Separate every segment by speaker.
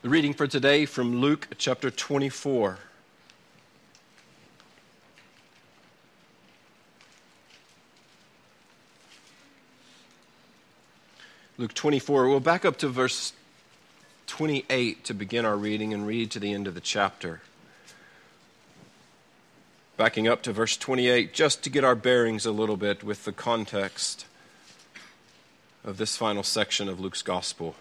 Speaker 1: The reading for today from Luke chapter 24. Luke 24. We'll back up to verse 28 to begin our reading and read to the end of the chapter. Backing up to verse 28 just to get our bearings a little bit with the context of this final section of Luke's gospel.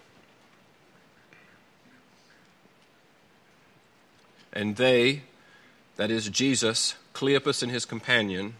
Speaker 1: And they, that is Jesus, Cleopas and his companion,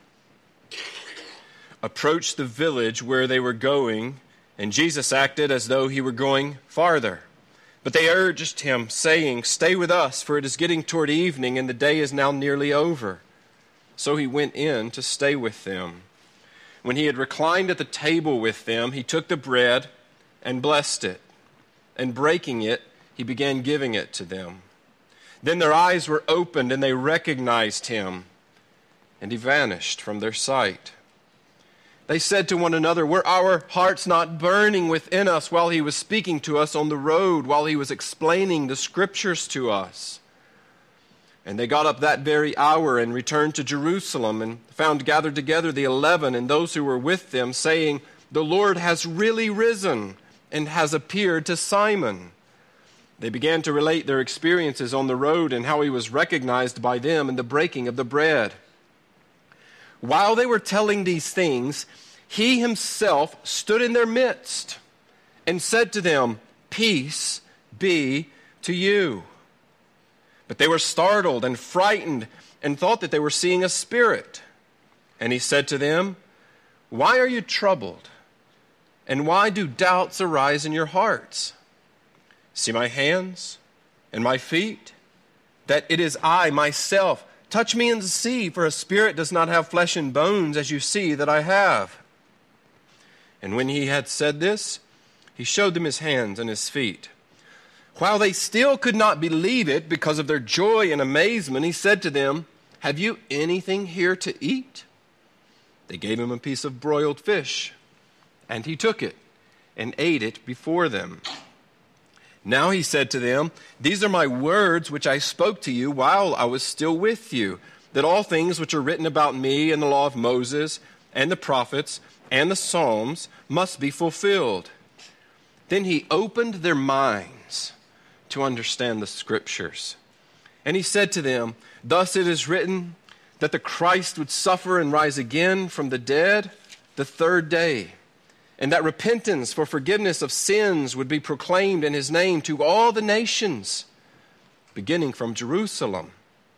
Speaker 1: approached the village where they were going, and Jesus acted as though he were going farther. But they urged him, saying, "Stay with us, for it is getting toward evening, and the day is now nearly over." So he went in to stay with them. When he had reclined at the table with them, he took the bread and blessed it, and breaking it, he began giving it to them. Then their eyes were opened, and they recognized him, and he vanished from their sight. They said to one another, "Were our hearts not burning within us while he was speaking to us on the road, while he was explaining the Scriptures to us?" And they got up that very hour and returned to Jerusalem, and found gathered together the 11 and those who were with them, saying, "The Lord has really risen and has appeared to Simon." They began to relate their experiences on the road and how he was recognized by them in the breaking of the bread. While they were telling these things, he himself stood in their midst and said to them, "Peace be to you." But they were startled and frightened and thought that they were seeing a spirit. And he said to them, "Why are you troubled? And why do doubts arise in your hearts? See my hands and my feet, that it is I myself. Touch me and see, for a spirit does not have flesh and bones, as you see that I have." And when he had said this, he showed them his hands and his feet. While they still could not believe it because of their joy and amazement, he said to them, "Have you anything here to eat?" They gave him a piece of broiled fish, and he took it and ate it before them. Now he said to them, "These are my words which I spoke to you while I was still with you, that all things which are written about me in the law of Moses and the prophets and the Psalms must be fulfilled." Then he opened their minds to understand the Scriptures. And he said to them, "Thus it is written that the Christ would suffer and rise again from the dead the third day, and that repentance for forgiveness of sins would be proclaimed in his name to all the nations, beginning from Jerusalem.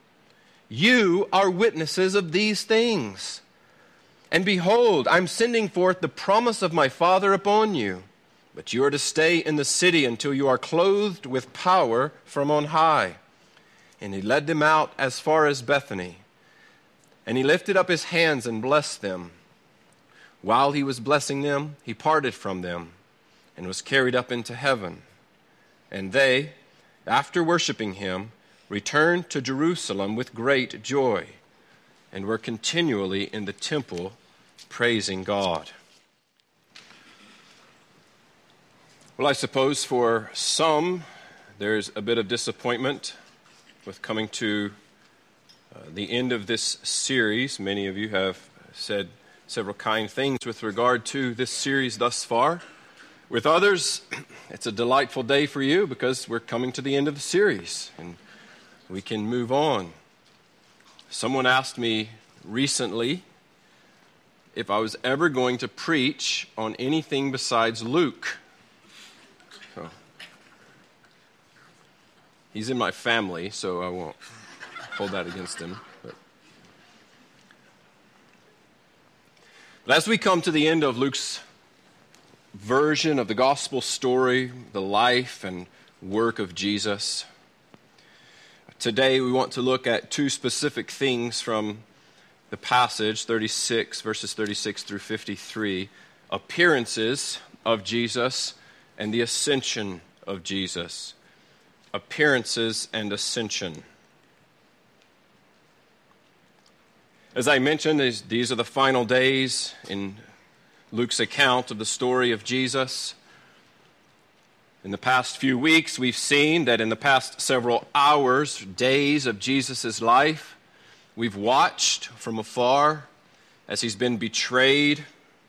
Speaker 1: You are witnesses of these things. And behold, I'm sending forth the promise of my Father upon you, but you are to stay in the city until you are clothed with power from on high." And he led them out as far as Bethany, and he lifted up his hands and blessed them. While he was blessing them, he parted from them and was carried up into heaven. And they, after worshiping him, returned to Jerusalem with great joy and were continually in the temple praising God. Well, I suppose for some, there's a bit of disappointment with coming to the end of this series. Many of you have said several kind things with regard to this series thus far. With others, it's a delightful day for you because we're coming to the end of the series and we can move on. Someone asked me recently if I was ever going to preach on anything besides Luke. So, he's in my family, so I won't hold that against him. But as we come to the end of Luke's version of the gospel story, the life and work of Jesus, today we want to look at two specific things from the passage, 36, verses 36 through 53, appearances of Jesus and the ascension of Jesus. Appearances and ascension. As I mentioned, these are the final days in Luke's account of the story of Jesus. In the past few weeks, we've seen that in the past several hours, days of Jesus' life, we've watched from afar as he's been betrayed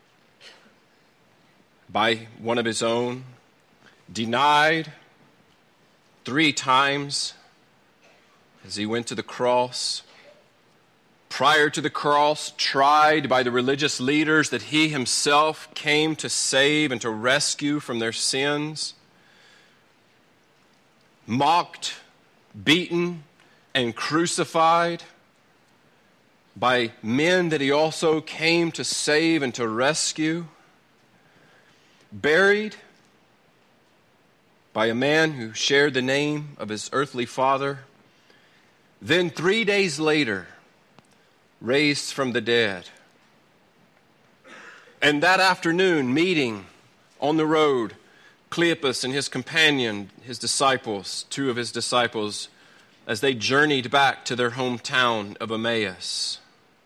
Speaker 1: by one of his own, denied 3 times as he went to the cross. Prior to the cross, tried by the religious leaders that he himself came to save and to rescue from their sins. Mocked, beaten, and crucified by men that he also came to save and to rescue. Buried by a man who shared the name of his earthly father. Then 3 days later, raised from the dead. And that afternoon, meeting on the road, Cleopas and his companion, his disciples, 2 of his disciples, as they journeyed back to their hometown of Emmaus.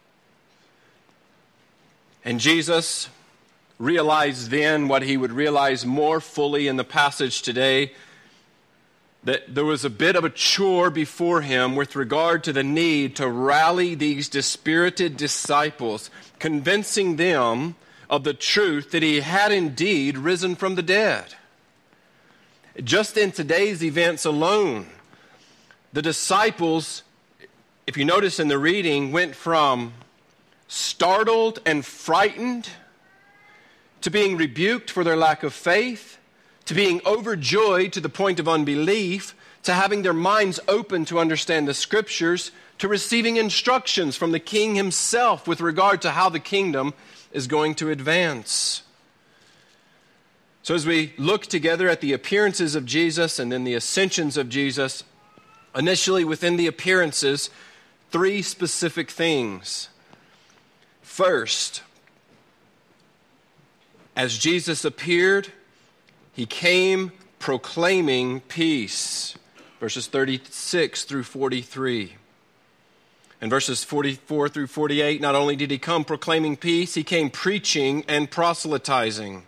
Speaker 1: And Jesus realized then what he would realize more fully in the passage today, that there was a bit of a chore before him with regard to the need to rally these dispirited disciples, convincing them of the truth that he had indeed risen from the dead. Just in today's events alone, the disciples, if you notice in the reading, went from startled and frightened to being rebuked for their lack of faith, to being overjoyed to the point of unbelief, to having their minds open to understand the Scriptures, to receiving instructions from the King himself with regard to how the kingdom is going to advance. So as we look together at the appearances of Jesus and then the ascensions of Jesus, initially within the appearances, 3 specific things. First, as Jesus appeared, he came proclaiming peace. Verses 36 through 43. In verses 44 through 48, not only did he come proclaiming peace, he came preaching and proselytizing.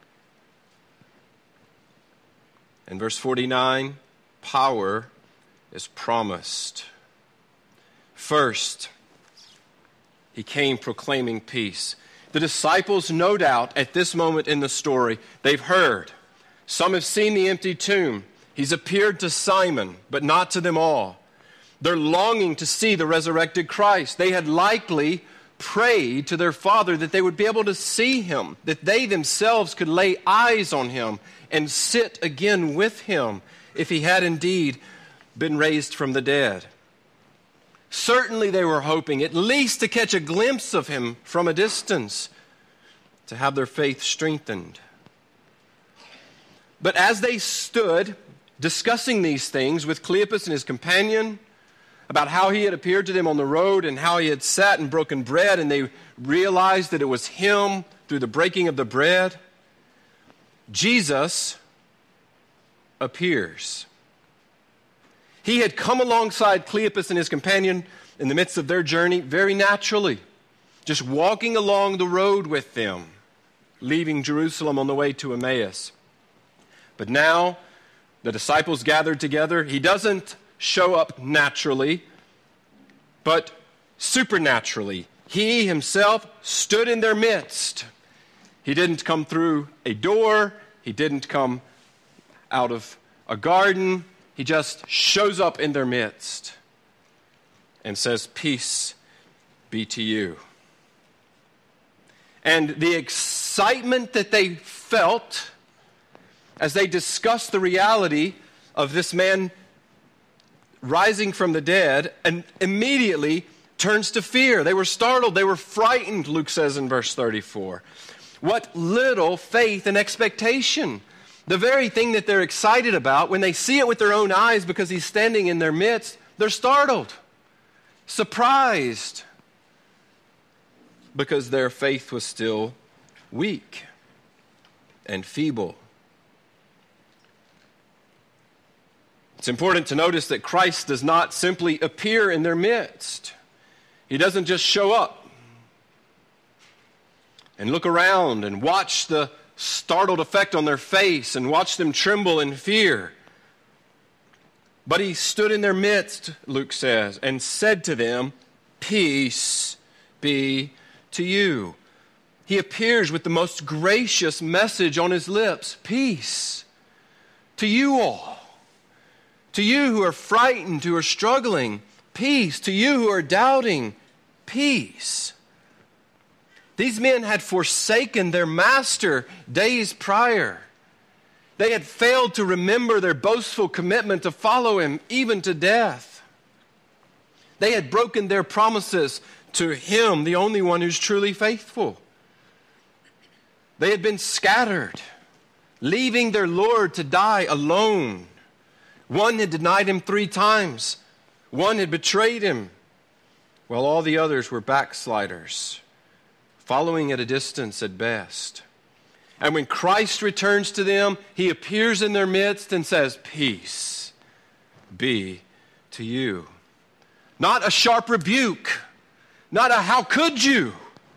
Speaker 1: In verse 49, power is promised. First, he came proclaiming peace. The disciples, no doubt, at this moment in the story, they've heard. Some have seen the empty tomb. He's appeared to Simon, but not to them all. They're longing to see the resurrected Christ. They had likely prayed to their Father that they would be able to see him, that they themselves could lay eyes on him and sit again with him if he had indeed been raised from the dead. Certainly they were hoping at least to catch a glimpse of him from a distance, to have their faith strengthened. But as they stood discussing these things with Cleopas and his companion, about how he had appeared to them on the road and how he had sat and broken bread, and they realized that it was him through the breaking of the bread, Jesus appears. He had come alongside Cleopas and his companion in the midst of their journey very naturally, just walking along the road with them, leaving Jerusalem on the way to Emmaus. But now, the disciples gathered together. He doesn't show up naturally, but supernaturally. He himself stood in their midst. He didn't come through a door. He didn't come out of a garden. He just shows up in their midst and says, "Peace be to you." And the excitement that they felt as they discussed the reality of this man rising from the dead, and immediately turns to fear. They were startled. They were frightened, Luke says in verse 34. What little faith and expectation. The very thing that they're excited about, when they see it with their own eyes because he's standing in their midst, they're startled, surprised, because their faith was still weak and feeble. It's important to notice that Christ does not simply appear in their midst. He doesn't just show up and look around and watch the startled effect on their face and watched them tremble in fear. But he stood in their midst, Luke says, and said to them, "Peace be to you." He appears with the most gracious message on his lips. Peace to you all. To you who are frightened, who are struggling, peace. To you who are doubting, peace. These men had forsaken their master days prior. They had failed to remember their boastful commitment to follow him even to death. They had broken their promises to him, the only one who's truly faithful. They had been scattered, leaving their Lord to die alone. One had denied him 3 times. One had betrayed him, while all the others were backsliders, following at a distance at best. And when Christ returns to them, he appears in their midst and says, "Peace be to you." Not a sharp rebuke, not a "how could you?"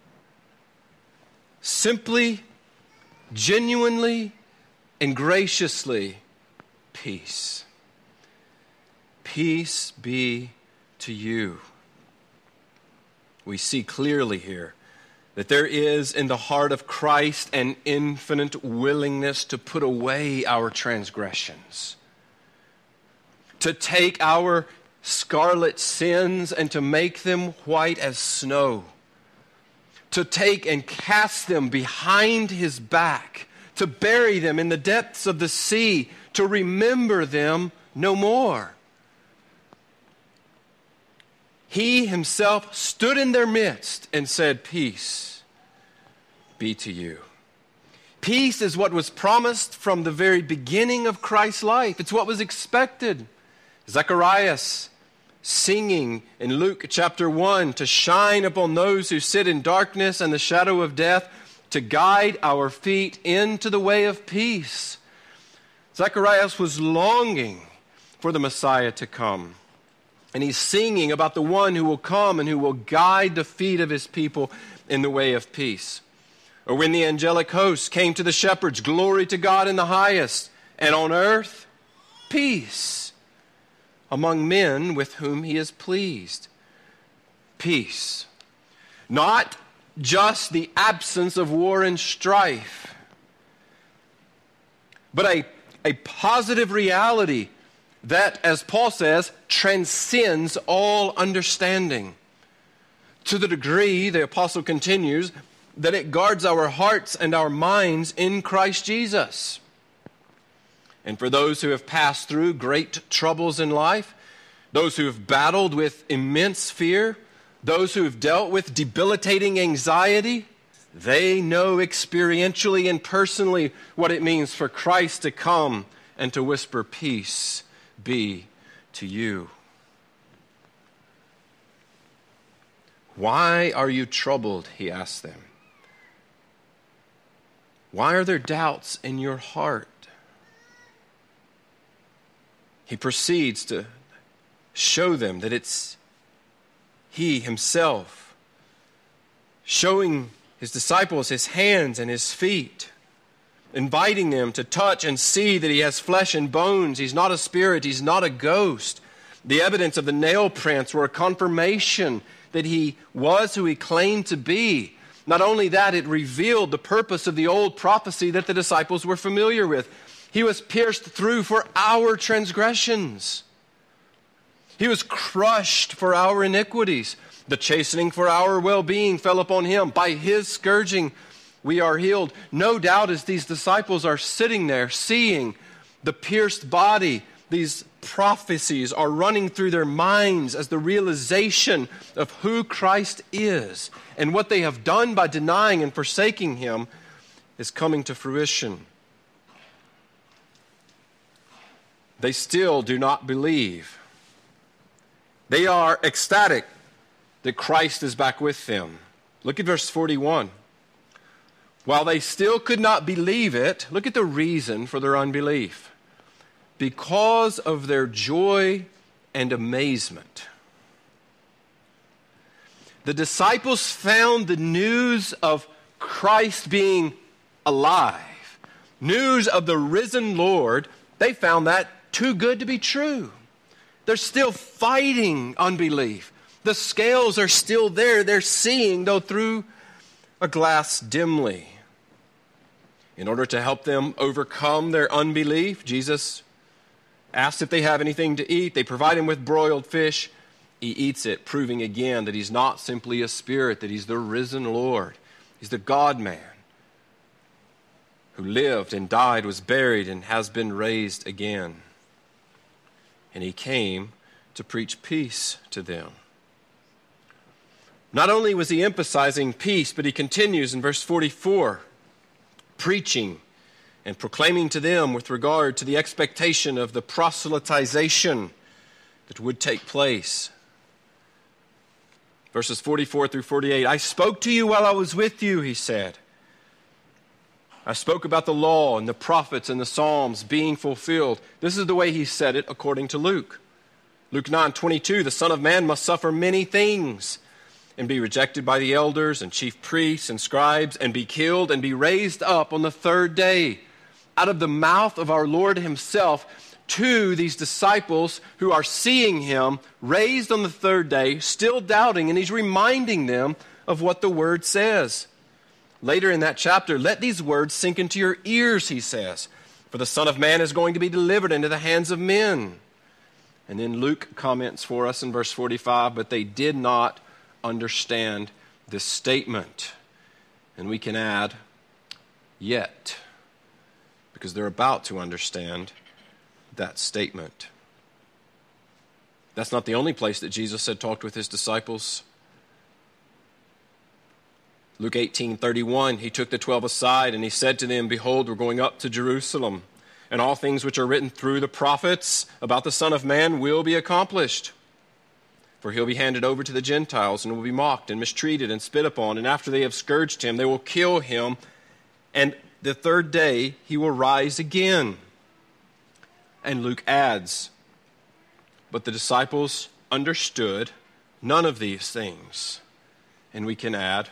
Speaker 1: Simply, genuinely, and graciously, peace. Peace be to you. We see clearly here that there is in the heart of Christ an infinite willingness to put away our transgressions, to take our scarlet sins and to make them white as snow, to take and cast them behind his back, to bury them in the depths of the sea, to remember them no more. He himself stood in their midst and said, "Peace be to you." Peace is what was promised from the very beginning of Christ's life. It's what was expected. Zacharias singing in Luke chapter 1, "To shine upon those who sit in darkness and the shadow of death, to guide our feet into the way of peace." Zacharias was longing for the Messiah to come. And he's singing about the one who will come and who will guide the feet of his people in the way of peace. Or when the angelic host came to the shepherds, "Glory to God in the highest, and on earth, peace among men with whom he is pleased." Peace. Not just the absence of war and strife, but a positive reality that, as Paul says, transcends all understanding. To the degree, the apostle continues, that it guards our hearts and our minds in Christ Jesus. And for those who have passed through great troubles in life, those who have battled with immense fear, those who have dealt with debilitating anxiety, they know experientially and personally what it means for Christ to come and to whisper, "Peace be to you." "Why are you troubled?" he asked them. "Why are there doubts in your heart?" He proceeds to show them that it's he himself, showing his disciples his hands and his feet, inviting them to touch and see that he has flesh and bones. He's not a spirit. He's not a ghost. The evidence of the nail prints were a confirmation that he was who he claimed to be. Not only that, it revealed the purpose of the old prophecy that the disciples were familiar with. He was pierced through for our transgressions. He was crushed for our iniquities. The chastening for our well-being fell upon him. By his scourging we are healed. No doubt as these disciples are sitting there seeing the pierced body, these prophecies are running through their minds as the realization of who Christ is and what they have done by denying and forsaking him is coming to fruition. They still do not believe. They are ecstatic that Christ is back with them. Look at verse 41. While they still could not believe it, look at the reason for their unbelief. Because of their joy and amazement. The disciples found the news of Christ being alive news of the risen Lord, they found that too good to be true. They're still fighting unbelief. The scales are still there. They're seeing, though through a glass dimly. In order to help them overcome their unbelief, Jesus asks if they have anything to eat. They provide him with broiled fish. He eats it, proving again that he's not simply a spirit, that he's the risen Lord. He's the God-man who lived and died, was buried, and has been raised again. And he came to preach peace to them. Not only was he emphasizing peace, but he continues in verse 44, preaching and proclaiming to them with regard to the expectation of the proselytization that would take place. Verses 44 through 48, I spoke to you while I was with you, he said. I spoke about the law and the prophets and the Psalms being fulfilled. This is the way he said it according to Luke. Luke 9:22, the Son of Man must suffer many things and be rejected by the elders and chief priests and scribes and be killed and be raised up on the third day. Out of the mouth of our Lord himself to these disciples who are seeing him raised on the third day, still doubting, and he's reminding them of what the word says. Later in that chapter, let these words sink into your ears, he says, for the Son of Man is going to be delivered into the hands of men. And then Luke comments for us in verse 45, but they did not understand this statement. And we can add, yet, because they're about to understand that statement. That's not the only place that Jesus had talked with his disciples. Luke 18:31, he took the 12 aside and he said to them, behold, we're going up to Jerusalem, and all things which are written through the prophets about the Son of Man will be accomplished. For he'll be handed over to the Gentiles and will be mocked and mistreated and spit upon, and after they have scourged him, they will kill him, and the third day he will rise again. And Luke adds, but the disciples understood none of these things. And we can add,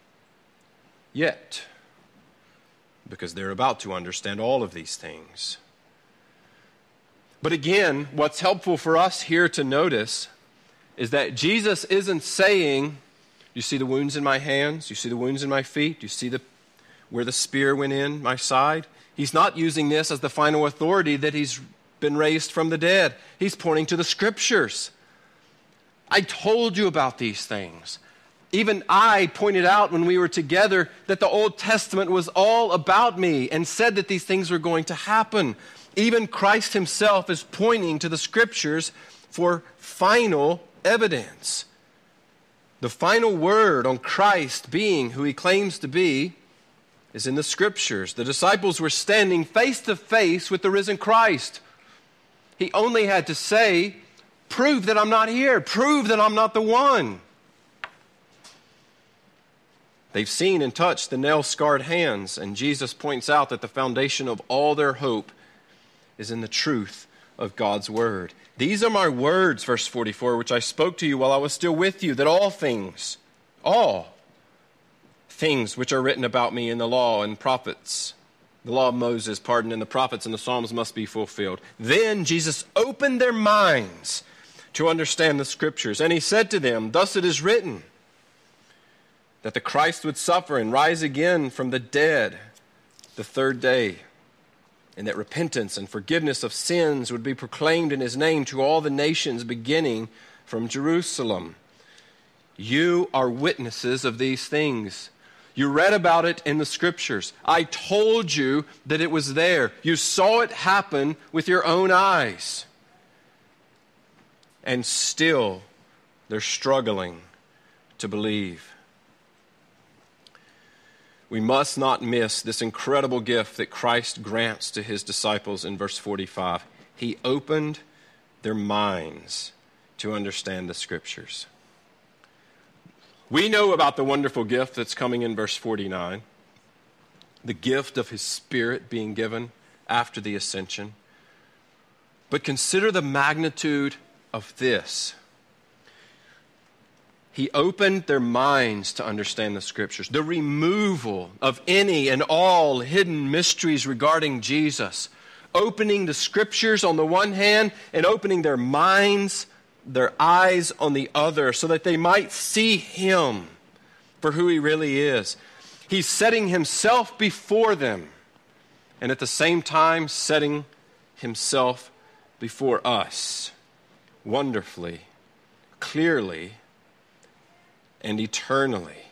Speaker 1: yet, because they're about to understand all of these things. But again, what's helpful for us here to notice is that Jesus isn't saying, you see the wounds in my hands, you see the wounds in my feet, you see where the spear went in my side. He's not using this as the final authority that he's been raised from the dead. He's pointing to the scriptures. I told you about these things. Even I pointed out when we were together that the Old Testament was all about me and said that these things were going to happen. Even Christ himself is pointing to the scriptures for final evidence. The final word on Christ being who he claims to be is in the scriptures. The disciples were standing face to face with the risen Christ. He only had to say, prove that I'm not here. Prove that I'm not the one. They've seen and touched the nail-scarred hands, and Jesus points out that the foundation of all their hope is in the truth of God's word. These are my words, verse 44, which I spoke to you while I was still with you, that all things which are written about me in the law and prophets, the law of Moses, and the prophets and the Psalms must be fulfilled. Then Jesus opened their minds to understand the scriptures, and he said to them, thus it is written, that the Christ would suffer and rise again from the dead the third day, and that repentance and forgiveness of sins would be proclaimed in his name to all the nations, beginning from Jerusalem. You are witnesses of these things. You read about it in the scriptures. I told you that it was there. You saw it happen with your own eyes. And still, they're struggling to believe. We must not miss this incredible gift that Christ grants to his disciples in verse 45. He opened their minds to understand the scriptures. We know about the wonderful gift that's coming in verse 49, the gift of his Spirit being given after the ascension. But consider the magnitude of this. He opened their minds to understand the Scriptures. The removal of any and all hidden mysteries regarding Jesus. Opening the Scriptures on the one hand and opening their minds, their eyes on the other, so that they might see Him for who He really is. He's setting Himself before them and at the same time setting Himself before us wonderfully, clearly, and eternally.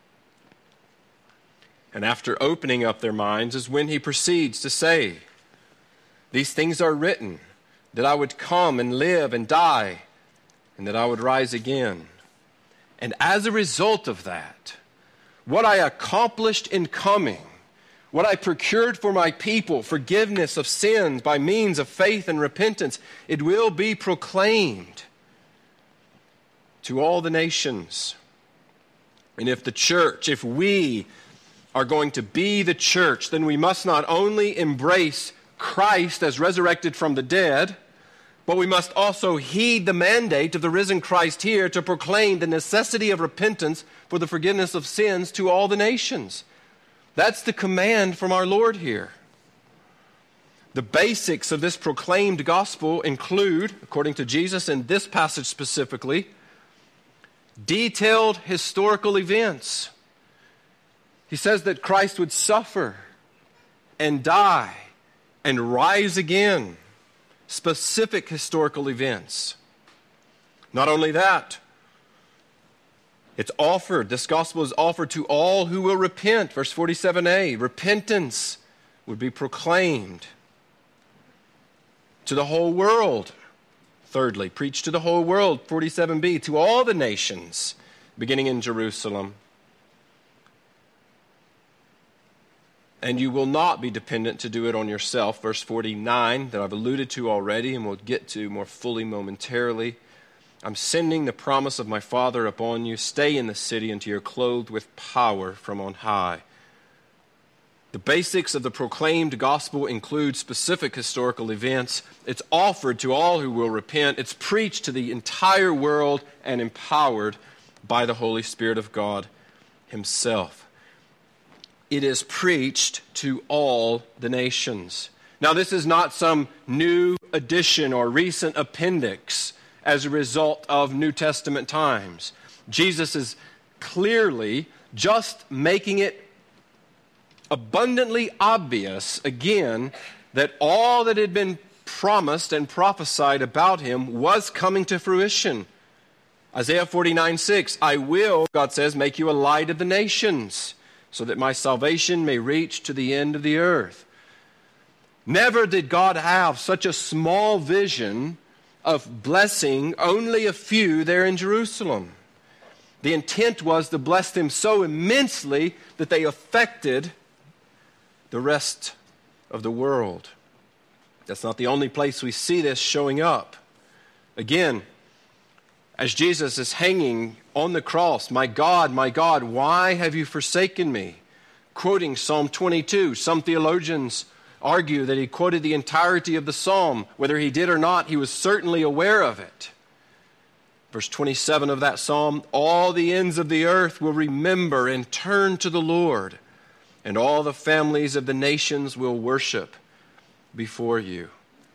Speaker 1: And after opening up their minds is when He proceeds to say, "These things are written, that I would come and live and die, and that I would rise again. And as a result of that, what I accomplished in coming, what I procured for my people, forgiveness of sins by means of faith and repentance, it will be proclaimed to all the nations." And if the church, if we are going to be the church, then we must not only embrace Christ as resurrected from the dead, but we must also heed the mandate of the risen Christ here to proclaim the necessity of repentance for the forgiveness of sins to all the nations. That's the command from our Lord here. The basics of this proclaimed gospel include, according to Jesus in this passage specifically, detailed historical events. He says that Christ would suffer and die and rise again. Specific historical events. Not only that, this gospel is offered to all who will repent. Verse 47a, repentance would be proclaimed to the whole world. Thirdly, preach to the whole world, 47b, to all the nations, beginning in Jerusalem. And you will not be dependent to do it on yourself, verse 49, that I've alluded to already and will get to more fully momentarily. I'm sending the promise of my Father upon you. Stay in the city until you're clothed with power from on high. The basics of the proclaimed gospel include specific historical events. It's offered to all who will repent. It's preached to the entire world and empowered by the Holy Spirit of God Himself. It is preached to all the nations. Now, this is not some new addition or recent appendix as a result of New Testament times. Jesus is clearly just making it abundantly obvious again that all that had been promised and prophesied about Him was coming to fruition. Isaiah 49:6, I will, God says, make you a light of the nations, so that my salvation may reach to the end of the earth. Never did God have such a small vision of blessing only a few there in Jerusalem. The intent was to bless them so immensely that they affected the rest of the world. That's not the only place we see this showing up. Again, as Jesus is hanging on the cross, my God, why have you forsaken me? Quoting Psalm 22, some theologians argue that he quoted the entirety of the psalm. Whether he did or not, he was certainly aware of it. Verse 27 of that psalm, all the ends of the earth will remember and turn to the Lord, and all the families of the nations will worship before you.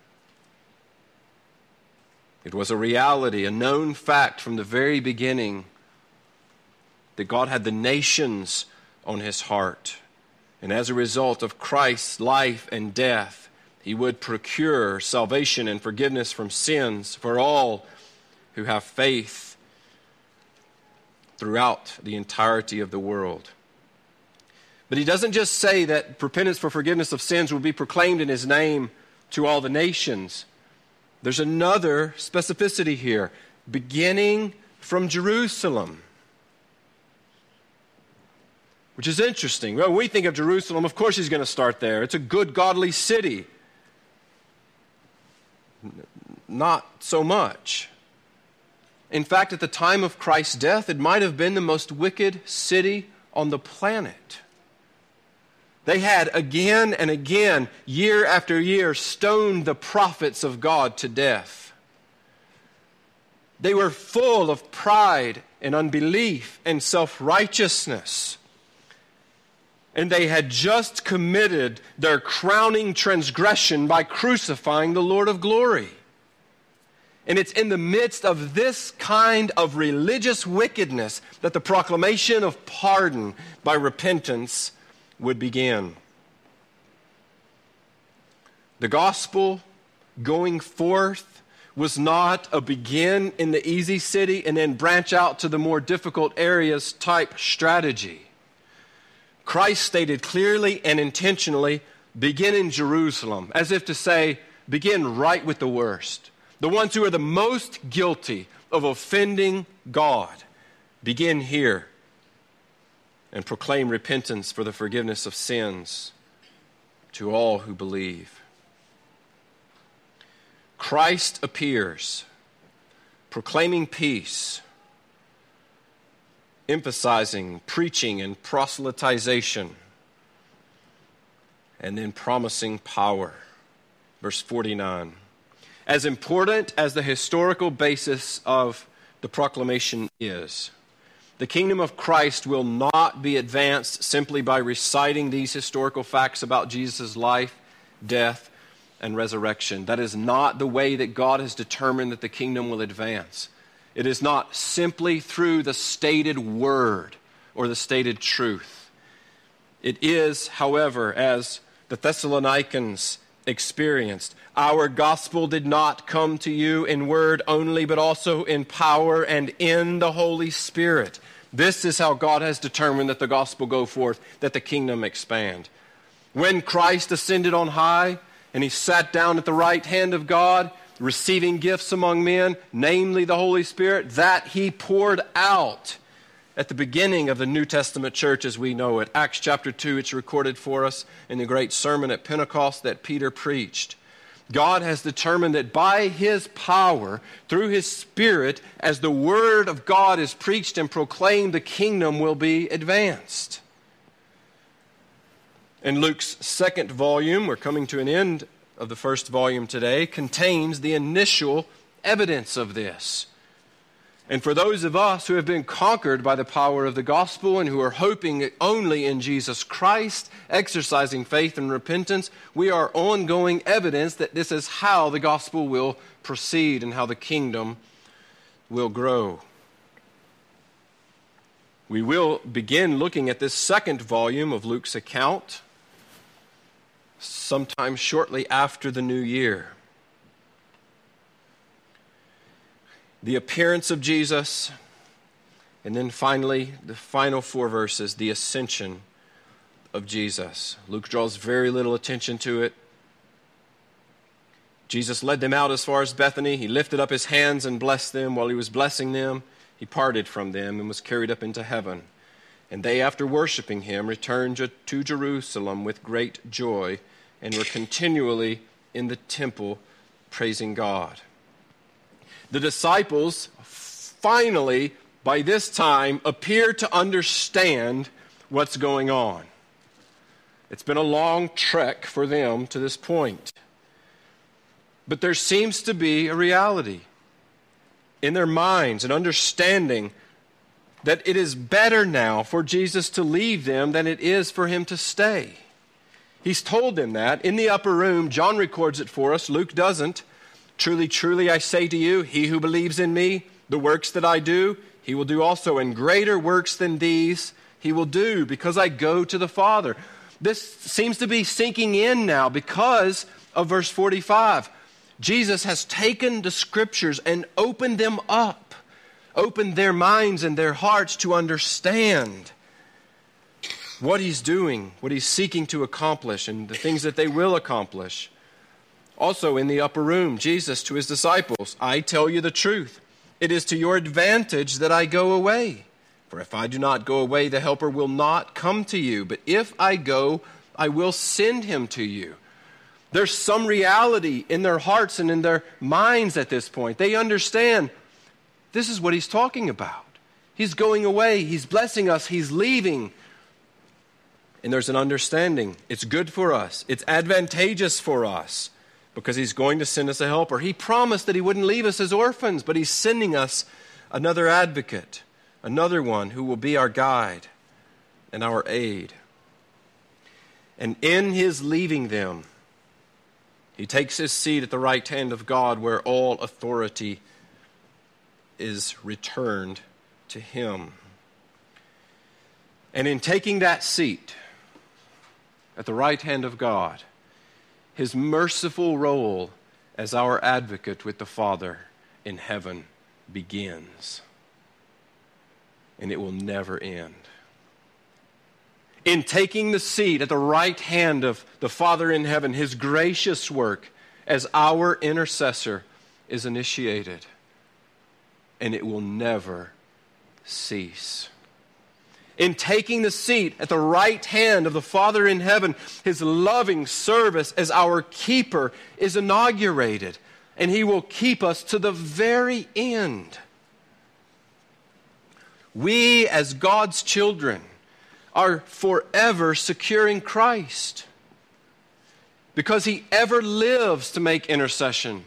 Speaker 1: It was a reality, a known fact from the very beginning that God had the nations on His heart. And as a result of Christ's life and death, He would procure salvation and forgiveness from sins for all who have faith throughout the entirety of the world. But He doesn't just say that repentance for forgiveness of sins will be proclaimed in His name to all the nations. There's another specificity here, beginning from Jerusalem, which is interesting. Well, when we think of Jerusalem, of course He's going to start there. It's a good, godly city. Not so much. In fact, at the time of Christ's death, it might have been the most wicked city on the planet. They had again and again, year after year, stoned the prophets of God to death. They were full of pride and unbelief and self-righteousness. And they had just committed their crowning transgression by crucifying the Lord of glory. And it's in the midst of this kind of religious wickedness that the proclamation of pardon by repentance would begin. The gospel going forth was not a begin in the easy city and then branch out to the more difficult areas type strategy. Christ stated clearly and intentionally, begin in Jerusalem, as if to say, begin right with the worst. The ones who are the most guilty of offending God, begin here and proclaim repentance for the forgiveness of sins to all who believe. Christ appears, proclaiming peace, emphasizing preaching and proselytization, and then promising power. Verse 49. As important as the historical basis of the proclamation is, the kingdom of Christ will not be advanced simply by reciting these historical facts about Jesus' life, death, and resurrection. That is not the way that God has determined that the kingdom will advance. It is not simply through the stated word or the stated truth. It is, however, as the Thessalonians experienced, our gospel did not come to you in word only, but also in power and in the Holy Spirit. This is how God has determined that the gospel go forth, that the kingdom expand. When Christ ascended on high and he sat down at the right hand of God, receiving gifts among men, namely the Holy Spirit, that he poured out at the beginning of the New Testament church as we know it. Acts chapter 2, it's recorded for us in the great sermon at Pentecost that Peter preached. God has determined that by his power, through his Spirit, as the word of God is preached and proclaimed, the kingdom will be advanced. And Luke's second volume, we're coming to an end of the first volume today, contains the initial evidence of this. And for those of us who have been conquered by the power of the gospel and who are hoping only in Jesus Christ, exercising faith and repentance, we are ongoing evidence that this is how the gospel will proceed and how the kingdom will grow. We will begin looking at this second volume of Luke's account sometime shortly after the new year. The appearance of Jesus, and then finally, the final 4 verses, the ascension of Jesus. Luke draws very little attention to it. Jesus led them out as far as Bethany. He lifted up his hands and blessed them. While he was blessing them, he parted from them and was carried up into heaven. And they, after worshiping him, returned to Jerusalem with great joy and were continually in the temple praising God. The disciples finally, by this time, appear to understand what's going on. It's been a long trek for them to this point. But there seems to be a reality in their minds, an understanding that it is better now for Jesus to leave them than it is for him to stay. He's told them that in the upper room. John records it for us. Luke doesn't. Truly, truly, I say to you, he who believes in me, the works that I do, he will do also, and greater works than these he will do, because I go to the Father. This seems to be sinking in now because of verse 45. Jesus has taken the Scriptures and opened them up, opened their minds and their hearts to understand what he's doing, what he's seeking to accomplish, and the things that they will accomplish. Also in the upper room, Jesus to his disciples, I tell you the truth. It is to your advantage that I go away. For if I do not go away, the Helper will not come to you. But if I go, I will send him to you. There's some reality in their hearts and in their minds at this point. They understand this is what he's talking about. He's going away. He's blessing us. He's leaving. And there's an understanding. It's good for us. It's advantageous for us because he's going to send us a helper. He promised that he wouldn't leave us as orphans, but he's sending us another advocate, another one who will be our guide and our aid. And in his leaving them, he takes his seat at the right hand of God, where all authority is returned to him. And in taking that seat at the right hand of God, his merciful role as our advocate with the Father in heaven begins. And it will never end. In taking the seat at the right hand of the Father in heaven, his gracious work as our intercessor is initiated, and it will never cease. In taking the seat at the right hand of the Father in heaven, his loving service as our keeper is inaugurated, and he will keep us to the very end. We, as God's children, are forever secure in Christ, because he ever lives to make intercession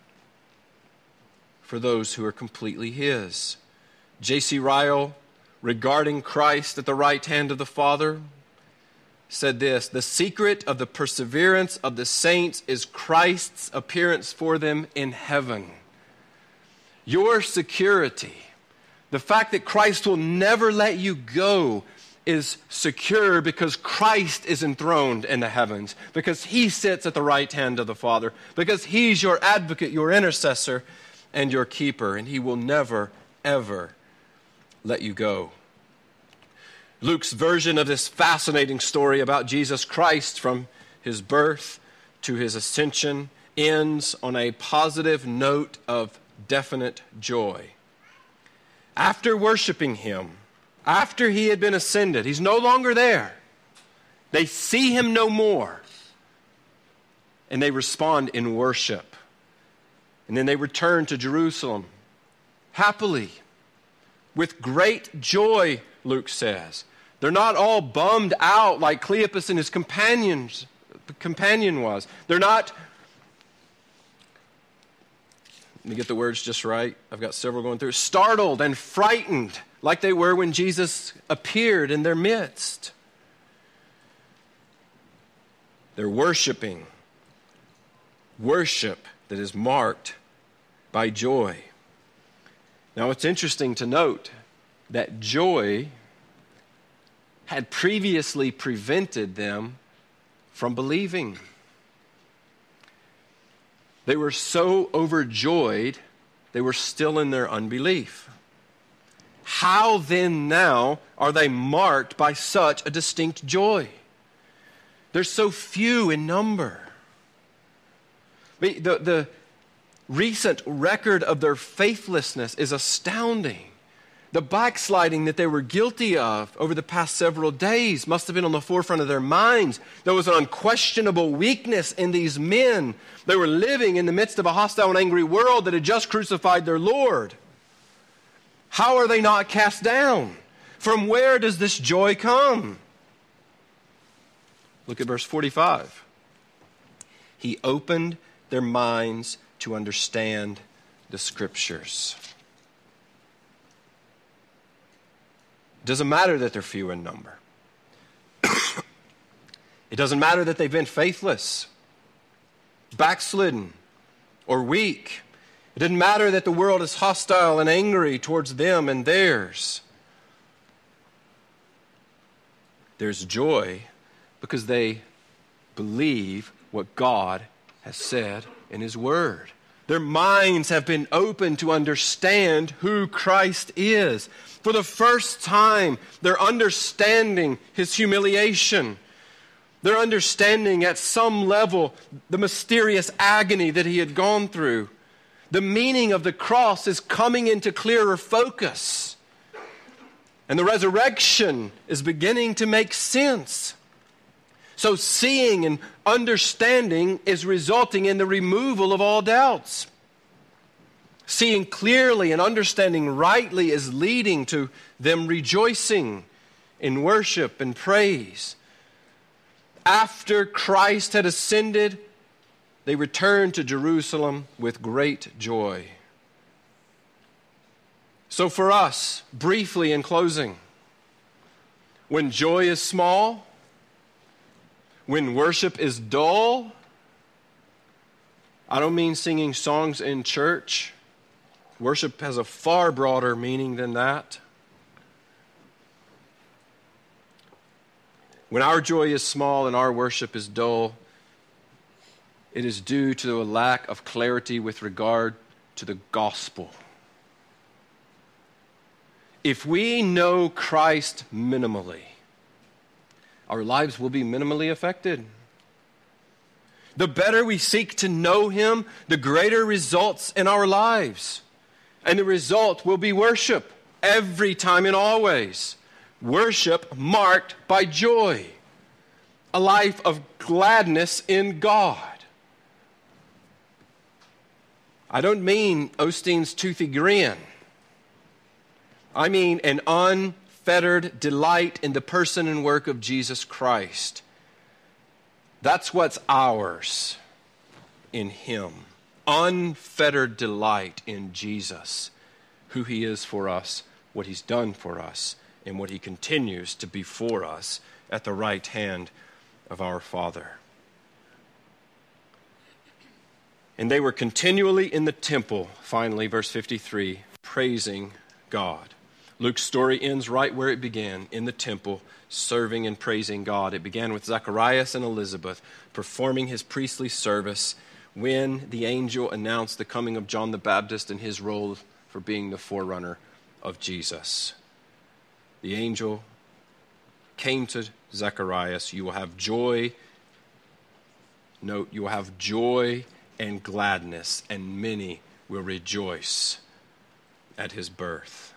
Speaker 1: for those who are completely his. J.C. Ryle, regarding Christ at the right hand of the Father, said this: "The secret of the perseverance of the saints is Christ's appearance for them in heaven." Your security, the fact that Christ will never let you go, is secure because Christ is enthroned in the heavens, because he sits at the right hand of the Father, because he's your advocate, your intercessor, and your keeper, and he will never, ever let you go. Luke's version of this fascinating story about Jesus Christ, from his birth to his ascension, ends on a positive note of definite joy. After worshiping him, after he had been ascended, he's no longer there. They see him no more. And they respond in worship. And then they return to Jerusalem happily, with great joy, Luke says. They're not all bummed out like Cleopas and his companion was. They're not, let me get the words just right. I've got several going through. Startled and frightened like they were when Jesus appeared in their midst. They're worshiping. Worship that is marked by joy. Now, it's interesting to note that joy had previously prevented them from believing. They were so overjoyed, they were still in their unbelief. How then now are they marked by such a distinct joy? They're so few in number. The recent record of their faithlessness is astounding. The backsliding that they were guilty of over the past several days must have been on the forefront of their minds. There was an unquestionable weakness in these men. They were living in the midst of a hostile and angry world that had just crucified their Lord. How are they not cast down? From where does this joy come? Look at verse 45. He opened their minds to understand the Scriptures. It doesn't matter that they're few in number. It doesn't matter that they've been faithless, backslidden, or weak. It doesn't matter that the world is hostile and angry towards them and theirs. There's joy because they believe what God has said in his word. Their minds have been opened to understand who Christ is. For the first time, they're understanding his humiliation. They're understanding at some level the mysterious agony that he had gone through. The meaning of the cross is coming into clearer focus. And the resurrection is beginning to make sense. So seeing and understanding is resulting in the removal of all doubts. Seeing clearly and understanding rightly is leading to them rejoicing in worship and praise. After Christ had ascended, they returned to Jerusalem with great joy. So for us, briefly in closing, when joy is small, when worship is dull, I don't mean singing songs in church. Worship has a far broader meaning than that. When our joy is small and our worship is dull, it is due to a lack of clarity with regard to the gospel. If we know Christ minimally, our lives will be minimally affected. The better we seek to know Him, the greater results in our lives. And the result will be worship every time and always. Worship marked by joy. A life of gladness in God. I don't mean Osteen's toothy grin. I mean an unfettered delight in the person and work of Jesus Christ. That's what's ours in Him. Unfettered delight in Jesus, who He is for us, what He's done for us, and what He continues to be for us at the right hand of our Father. And they were continually in the temple, finally, verse 53, praising God. Luke's story ends right where it began, in the temple, serving and praising God. It began with Zacharias and Elizabeth performing his priestly service when the angel announced the coming of John the Baptist and his role for being the forerunner of Jesus. The angel came to Zacharias. You will have joy. Note, you will have joy and gladness, and many will rejoice at his birth.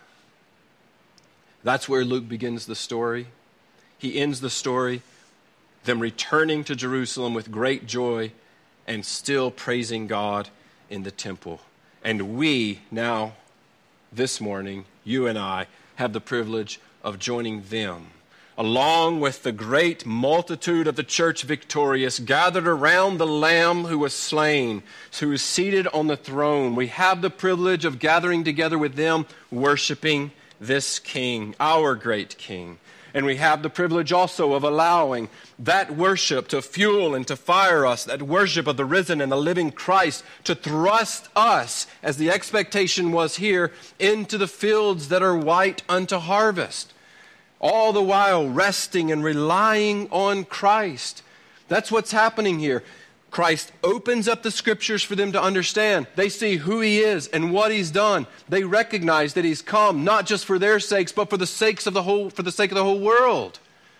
Speaker 1: That's where Luke begins the story. He ends the story, them returning to Jerusalem with great joy and still praising God in the temple. And we now, this morning, you and I, have the privilege of joining them, along with the great multitude of the church victorious, gathered around the Lamb who was slain, who is seated on the throne. We have the privilege of gathering together with them, worshiping this King, our great King. And we have the privilege also of allowing that worship to fuel and to fire us, that worship of the risen and the living Christ, to thrust us, as the expectation was here, into the fields that are white unto harvest. All the while resting and relying on Christ. That's what's happening here. Christ opens up the scriptures for them to understand. They see who He is and what He's done. They recognize that He's come not just for their sakes, but for the sake of the whole world.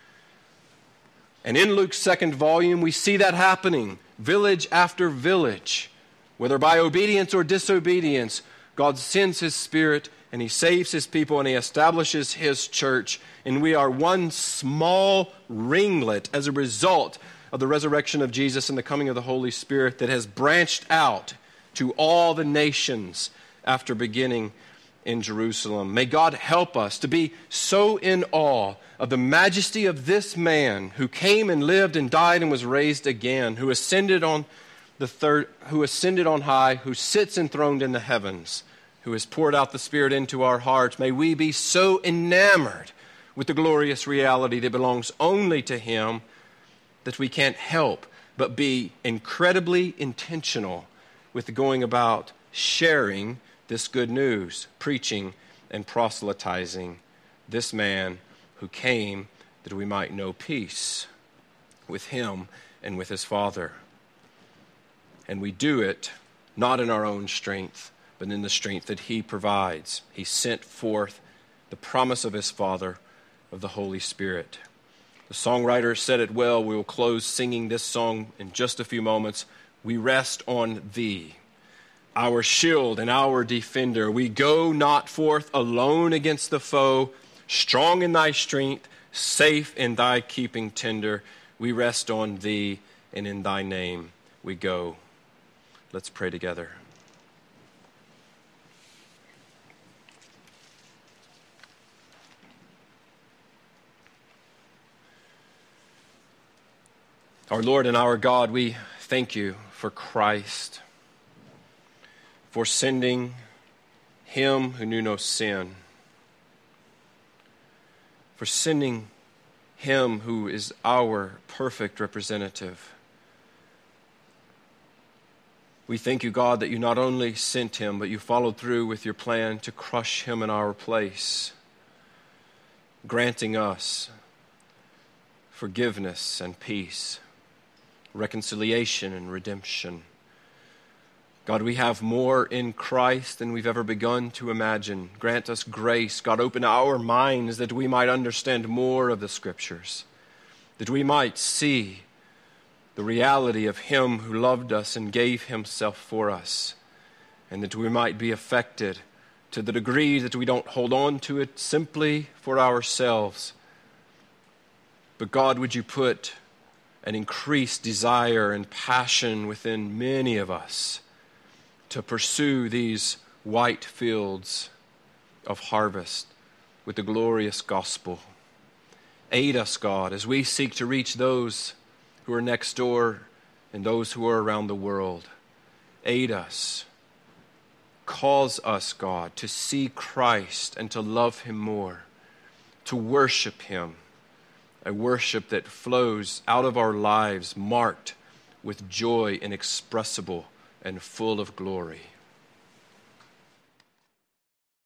Speaker 1: And in Luke's second volume, we see that happening, village after village. Whether by obedience or disobedience, God sends His Spirit and He saves His people and He establishes His church. And we are one small ringlet as a result of the resurrection of Jesus and the coming of the Holy Spirit that has branched out to all the nations after beginning in Jerusalem. May God help us to be so in awe of the majesty of this man who came and lived and died and was raised again, who ascended on high, who sits enthroned in the heavens, who has poured out the Spirit into our hearts. May we be so enamored with the glorious reality that belongs only to Him that we can't help but be incredibly intentional with going about sharing this good news, preaching and proselytizing this man who came that we might know peace with Him and with His Father. And we do it not in our own strength, but in the strength that He provides. He sent forth the promise of His Father, of the Holy Spirit. The songwriter said it well. We will close singing this song in just a few moments. We rest on Thee, our shield and our defender. We go not forth alone against the foe, strong in Thy strength, safe in Thy keeping tender. We rest on Thee, and in Thy name we go. Let's pray together. Our Lord and our God, we thank You for Christ, for sending him who knew no sin, for sending him who is our perfect representative. We thank you, God, that you not only sent him, but you followed through with your plan to crush him in our place, granting us forgiveness and peace, reconciliation and redemption. God, we have more in Christ than we've ever begun to imagine. Grant us grace. God, open our minds that we might understand more of the Scriptures, that we might see the reality of him who loved us and gave himself for us, and that we might be affected to the degree that we don't hold on to it simply for ourselves. But God, would you put an increased desire and passion within many of us to pursue these white fields of harvest with the glorious gospel. Aid us, God, as we seek to reach those who are next door and those who are around the world. Aid us. Cause us, God, to see Christ and to love him more, to worship him, a worship that flows out of our lives marked with joy inexpressible and full of glory.